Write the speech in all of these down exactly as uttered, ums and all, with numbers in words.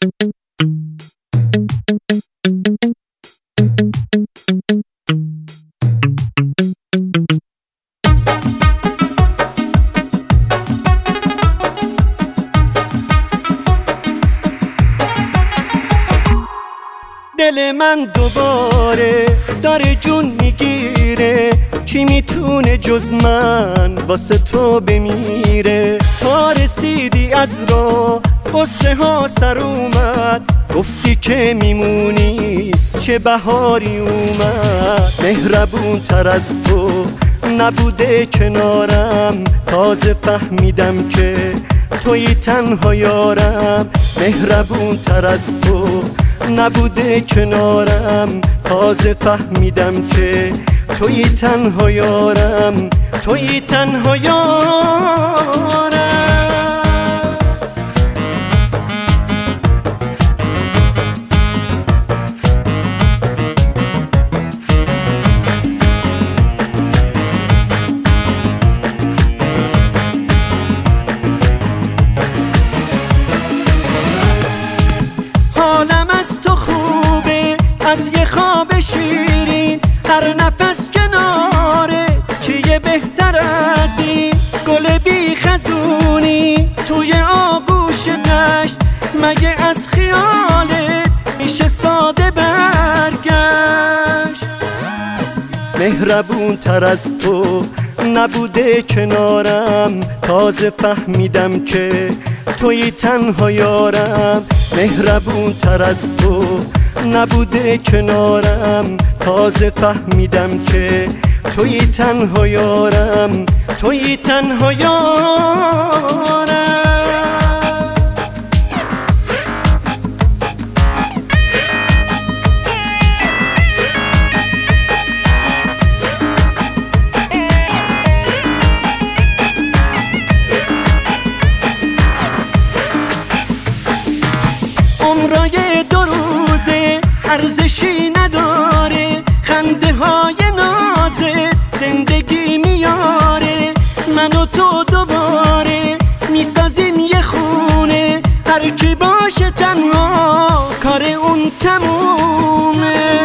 دل من دوباره داره جون میگیره، کی میتونه جز من واسه تو بمیره؟ تا رسیدی از راه قصه ها سر اومد، گفتی که میمونی چه بهاری اومد. مهربون تر از تو نبوده کنارم، تازه فهمیدم که توی تنها یارم. مهربون تر از تو نبوده کنارم، تازه فهمیدم که توی تنها یارم، توی تنها یارم. حالم از تو خوبه، از یه خواب شیرین، هر نفس کناره چیه بهتر از این؟ گل بی خزونی توی آغوش دشت، مگه از خیالت میشه ساده برگشت؟ مهربون تر از تو نبوده کنارم، تازه فهمیدم که توی تنها یارم. مهربون تر از تو نبوده کنارم، تازه فهمیدم که توی تنها یارم، توی تنها یارم. عمرای دو روزه ارزشی نداره، خنده های نازه زندگی میاره. من و تو دوباره میسازیم یه خونه، هر کی باشه تنها کار اون تمومه.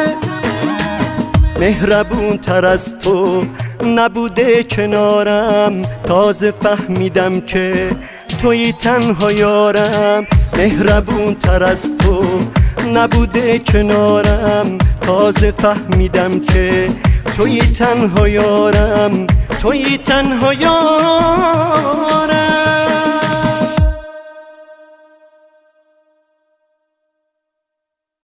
مهربون تر از تو نبوده کنارم، تازه فهمیدم که توی تنها یارم. مهربون تر از تو نبوده کنارم، تازه فهمیدم که توی تنها یارم، توی تنها یارم.